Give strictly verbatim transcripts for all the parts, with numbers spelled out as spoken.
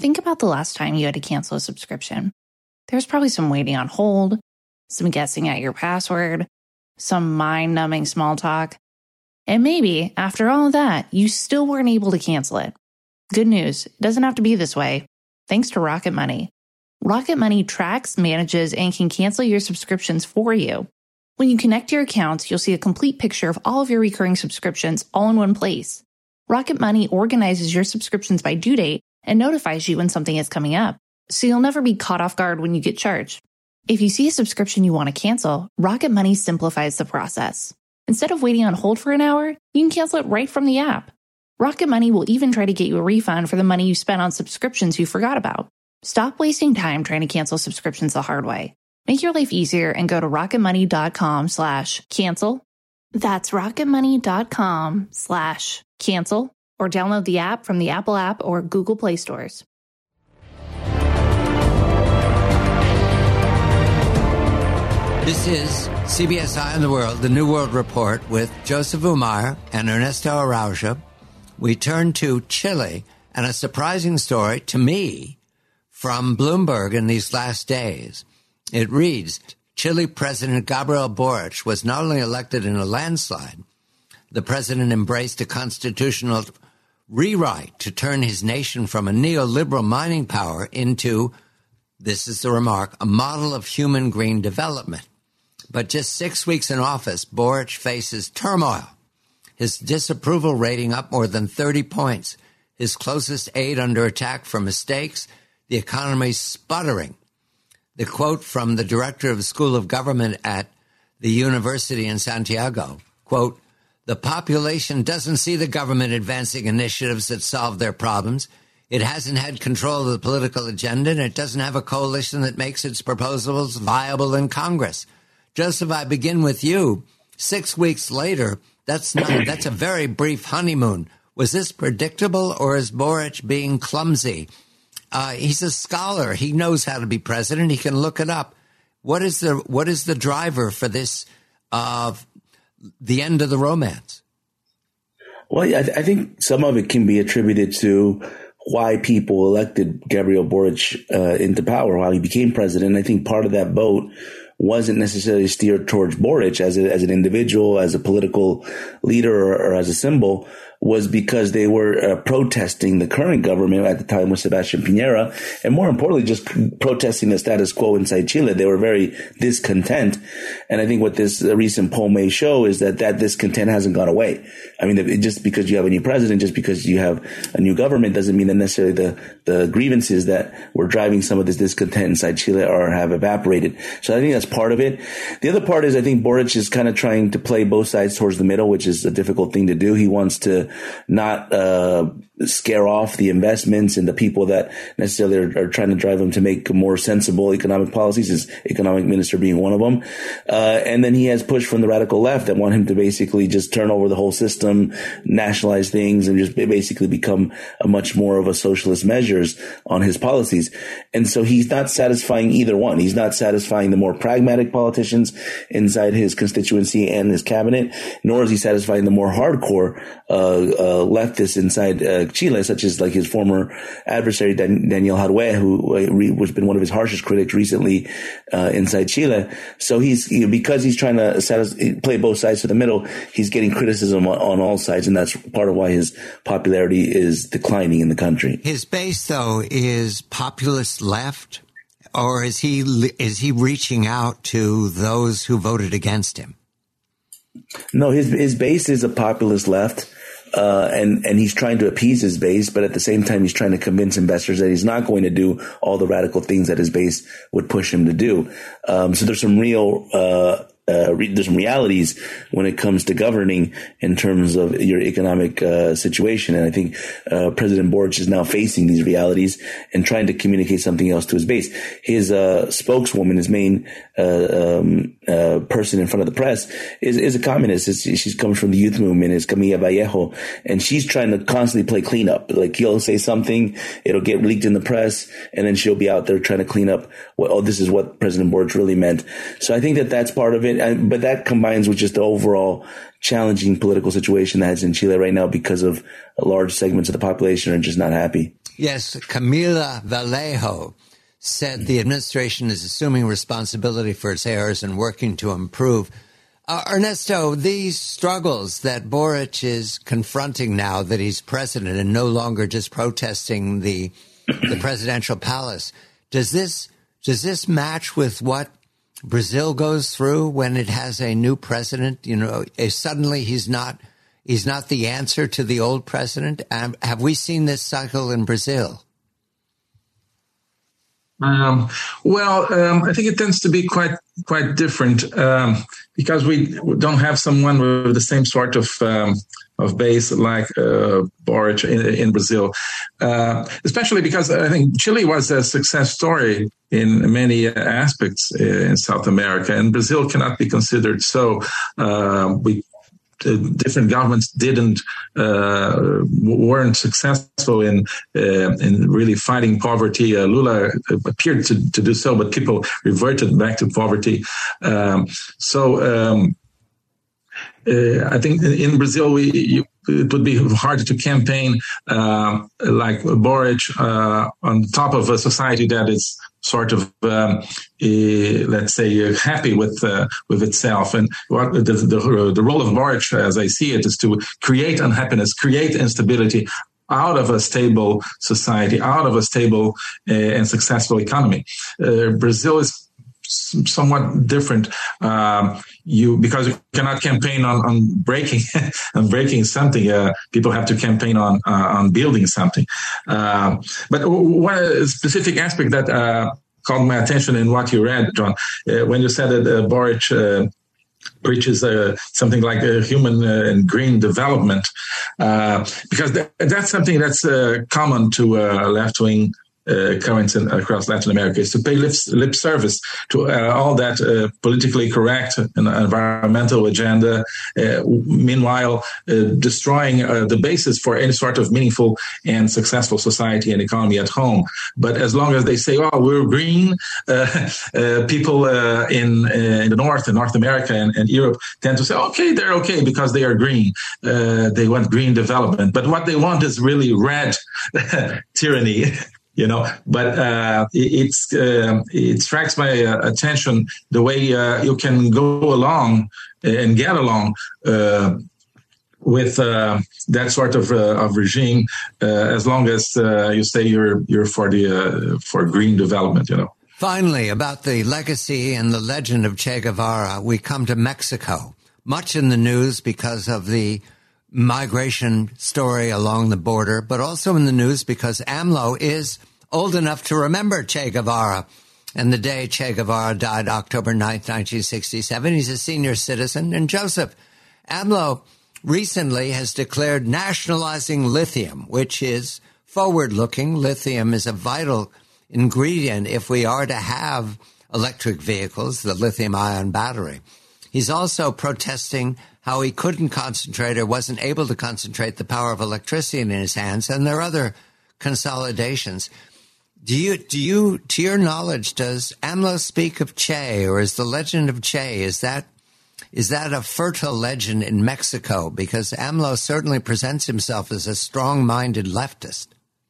Think about the last time you had to cancel a subscription. There was probably some waiting on hold, some guessing at your password, some mind-numbing small talk. And maybe, after all of that, you still weren't able to cancel it. Good news, it doesn't have to be this way. Thanks to Rocket Money. Rocket Money tracks, manages, and can cancel your subscriptions for you. When you connect your accounts, you'll see a complete picture of all of your recurring subscriptions all in one place. Rocket Money organizes your subscriptions by due date and notifies you when something is coming up, so you'll never be caught off guard when you get charged. If you see a subscription you want to cancel, Rocket Money simplifies the process. Instead of waiting on hold for an hour, you can cancel it right from the app. Rocket Money will even try to get you a refund for the money you spent on subscriptions you forgot about. Stop wasting time trying to cancel subscriptions the hard way. Make your life easier and go to rocketmoney.com slash cancel. That's rocketmoney.com slash cancel, or download the app from the Apple app or Google Play stores. This is C B S Eye on the World, the New World Report with Joseph Umar and Ernesto Araujo. We turn to Chile and a surprising story to me from Bloomberg in these last days. It reads, Chile President Gabriel Boric was not only elected in a landslide, the president embraced a constitutional rewrite to turn his nation from a neoliberal mining power into, this is the remark, a model of human green development. But just six weeks in office, Boric faces turmoil. His disapproval rating up more than thirty points. His closest aide under attack for mistakes. The economy sputtering. The quote from the director of the School of Government at the University in Santiago, quote, the population doesn't see the government advancing initiatives that solve their problems. It hasn't had control of the political agenda, and it doesn't have a coalition that makes its proposals viable in Congress. Joseph, I begin with you. Six weeks later, that's not, that's a very brief honeymoon. Was this predictable, or is Boric being clumsy? Uh, he's a scholar. He knows how to be president. He can look it up. What is the what is the driver for this, uh, the end of the romance? Well, I, th- I think some of it can be attributed to why people elected Gabriel Boric uh, into power, why he became president. I think part of that vote wasn't necessarily steered towards Boric as a, as an individual, as a political leader, or, or as a symbol, was because they were uh, protesting the current government at the time with Sebastian Piñera, and more importantly, just protesting the status quo inside Chile. They were very discontent. And I think what this uh, recent poll may show is that that discontent hasn't gone away. I mean, it, just because you have a new president, just because you have a new government, doesn't mean that necessarily the, the grievances that were driving some of this discontent inside Chile are have evaporated. So I think that's part of it. The other part is I think Boric is kind of trying to play both sides towards the middle, which is a difficult thing to do. He wants to not uh scare off the investments and the people that necessarily are, are trying to drive him to make more sensible economic policies, his economic minister being one of them. Uh, and then he has pushed from the radical left that want him to basically just turn over the whole system, nationalize things, and just basically become a much more of a socialist measures on his policies. And so he's not satisfying either one. He's not satisfying the more pragmatic politicians inside his constituency and his cabinet, nor is he satisfying the more hardcore uh, uh leftists inside uh, Chile, such as like his former adversary, Dan- Daniel Jadwe, who uh, re- has been one of his harshest critics recently uh, inside Chile. So he's, you know, because he's trying to satis- play both sides to the middle, he's getting criticism on, on all sides, and that's part of why his popularity is declining in the country. His base, though, is populist left, or is he is he reaching out to those who voted against him? No, his his base is a populist left. Uh, and, and he's trying to appease his base, but at the same time, he's trying to convince investors that he's not going to do all the radical things that his base would push him to do. Um, so there's some real, uh, Uh, re- there's some realities when it comes to governing in terms of your economic uh, situation. And I think uh, President Boric is now facing these realities and trying to communicate something else to his base. His uh, spokeswoman, his main uh, um, uh, person in front of the press, is, is a communist. It's, she's comes from the youth movement. It's Camila Vallejo. And she's trying to constantly play cleanup. Like, he'll say something, it'll get leaked in the press, and then she'll be out there trying to clean up what, oh, this is what President Boric really meant. So I think that that's part of it. But that combines with just the overall challenging political situation that's in Chile right now because of large segments of the population are just not happy. Yes, Camila Vallejo said the administration is assuming responsibility for its errors and working to improve. Uh, Ernesto, these struggles that Boric is confronting now that he's president and no longer just protesting the the presidential palace, does this does this match with what Brazil goes through when it has a new president? You know, if suddenly he's not he's not the answer to the old president. Um, have we seen this cycle in Brazil? Um, well, um, I think it tends to be quite quite different um, because we don't have someone with the same sort of um, of base like uh, Boric in, in Brazil, uh, especially because I think Chile was a success story in many aspects in South America, and Brazil cannot be considered so. Uh, we Uh, different governments didn't uh, weren't successful in uh, in really fighting poverty. Uh, Lula appeared to, to do so, but people reverted back to poverty. Um, so um, uh, I think in Brazil, we you, it would be hard to campaign uh, like Boric uh, on top of a society that is sort of, um, uh, let's say, uh, happy with uh, with itself. And what the, the the role of Boric, as I see it, is to create unhappiness, create instability out of a stable society, out of a stable uh, and successful economy. Uh, Brazil is somewhat different. Um, you because you cannot campaign on, on breaking on breaking something. Uh, people have to campaign on uh, on building something. Uh, but one specific aspect that uh, called my attention in what you read, John, uh, when you said that uh, Boric uh, preaches uh, something like a human uh, and green development, uh, because th- that's something that's uh, common to uh, left-wing Uh, currents in, across Latin America, is to pay lip, lip service to uh, all that uh, politically correct and environmental agenda, uh, meanwhile uh, destroying uh, the basis for any sort of meaningful and successful society and economy at home. But as long as they say, oh, we're green, uh, uh, people uh, in, uh, in the North, in North America and, and Europe tend to say, okay, they're okay because they are green. Uh, they want green development. But what they want is really red tyranny. You know, but uh, it's uh, it strikes my uh, attention the way uh, you can go along and get along uh, with uh, that sort of uh, of regime uh, as long as uh, you say you're you're for the uh, for green development. You know. Finally, about the legacy and the legend of Che Guevara, we come to Mexico. Much in the news because of the migration story along the border, but also in the news because AMLO is old enough to remember Che Guevara and the day Che Guevara died, October ninth, nineteen sixty-seven. He's a senior citizen. And Joseph, AMLO recently has declared nationalizing lithium, which is forward-looking. Lithium is a vital ingredient if we are to have electric vehicles, the lithium-ion battery. He's also protesting how he couldn't concentrate or wasn't able to concentrate the power of electricity in his hands, and there are other consolidations. Do you, do you, to your knowledge, does AMLO speak of Che, or is the legend of Che, is that, is that a fertile legend in Mexico? Because AMLO certainly presents himself as a strong-minded leftist.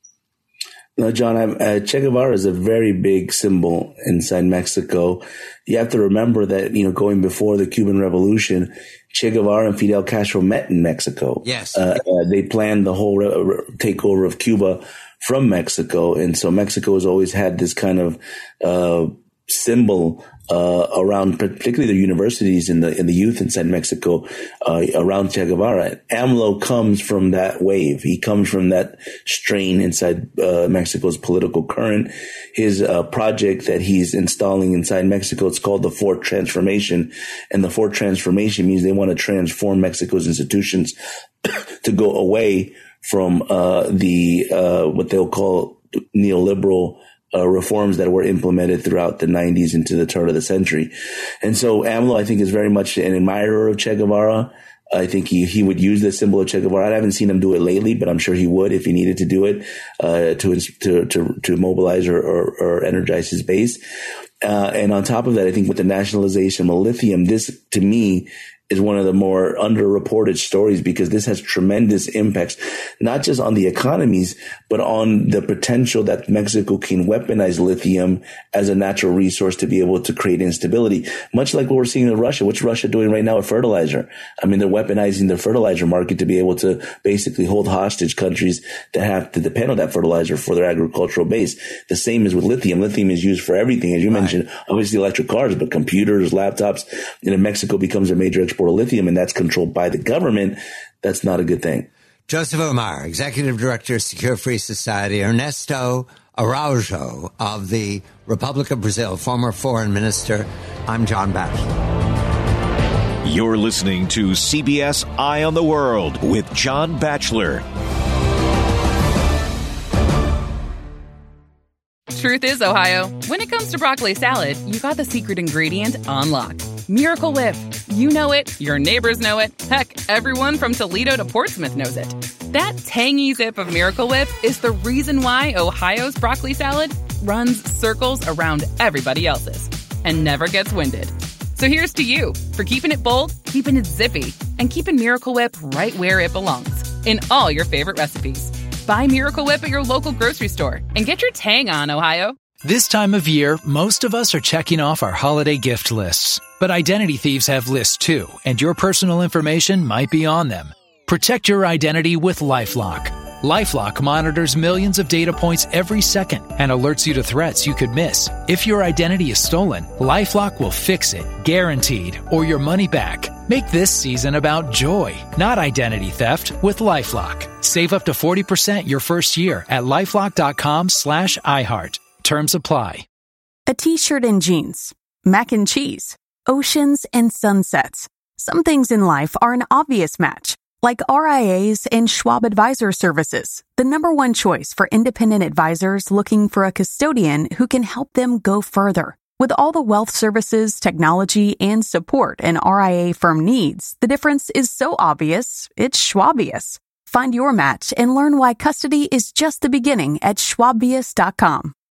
No, John, I'm, uh, Che Guevara is a very big symbol inside Mexico. You have to remember that, you know, going before the Cuban Revolution, Che Guevara and Fidel Castro met in Mexico. Yes. Uh, uh, they planned the whole re- re- takeover of Cuba from Mexico. And so Mexico has always had this kind of uh symbol uh around, particularly the universities and the in the youth inside Mexico, uh around Che Guevara. AMLO comes from that wave. He comes from that strain inside uh Mexico's political current. His uh project that he's installing inside Mexico, it's called the Fourth Transformation. And the Fourth Transformation means they want to transform Mexico's institutions to go away from uh the uh what they'll call neoliberal Uh, reforms that were implemented throughout the nineties into the turn of the century. And so AMLO, I think, is very much an admirer of Che Guevara. I think he, he would use the symbol of Che Guevara. I haven't seen him do it lately, but I'm sure he would if he needed to do it, uh, to, to, to, to mobilize or, or, or energize his base. Uh, and on top of that, I think with the nationalization of lithium, this to me is one of the more underreported stories, because this has tremendous impacts, not just on the economies, but on the potential that Mexico can weaponize lithium as a natural resource to be able to create instability, much like what we're seeing in Russia. What's Russia doing right now with fertilizer? I mean, they're weaponizing the fertilizer market to be able to basically hold hostage countries that have to depend on that fertilizer for their agricultural base. The same is with lithium. Lithium is used for everything, as you right. mentioned, obviously electric cars, but computers, laptops. And if Mexico becomes a major exporter of lithium and that's controlled by the government, that's not a good thing. Joseph Umar, Executive Director of Secure Free Society, Ernesto Araujo of the Republic of Brazil, former foreign minister. I'm John Batchelor. You're listening to C B S Eye on the World with John Batchelor. Truth is, Ohio, when it comes to broccoli salad, you got the secret ingredient on lock. Miracle Whip. You know it, your neighbors know it, heck, everyone from Toledo to Portsmouth knows it. That tangy zip of Miracle Whip is the reason why Ohio's broccoli salad runs circles around everybody else's and never gets winded. So here's to you for keeping it bold, keeping it zippy, and keeping Miracle Whip right where it belongs, in all your favorite recipes. Buy Miracle Whip at your local grocery store and get your tang on, Ohio. This time of year, most of us are checking off our holiday gift lists. But identity thieves have lists too, and your personal information might be on them. Protect your identity with LifeLock. LifeLock monitors millions of data points every second and alerts you to threats you could miss. If your identity is stolen, LifeLock will fix it, guaranteed, or your money back. Make this season about joy, not identity theft, with LifeLock. Save up to forty percent your first year at LifeLock.com slash iHeart. Terms apply. A t-shirt and jeans, mac and cheese, oceans and sunsets. Some things in life are an obvious match, like R I As and Schwab Advisor Services, the number one choice for independent advisors looking for a custodian who can help them go further. With all the wealth services, technology, and support an R I A firm needs, the difference is so obvious, it's Schwabious. Find your match and learn why custody is just the beginning at schwabious dot com.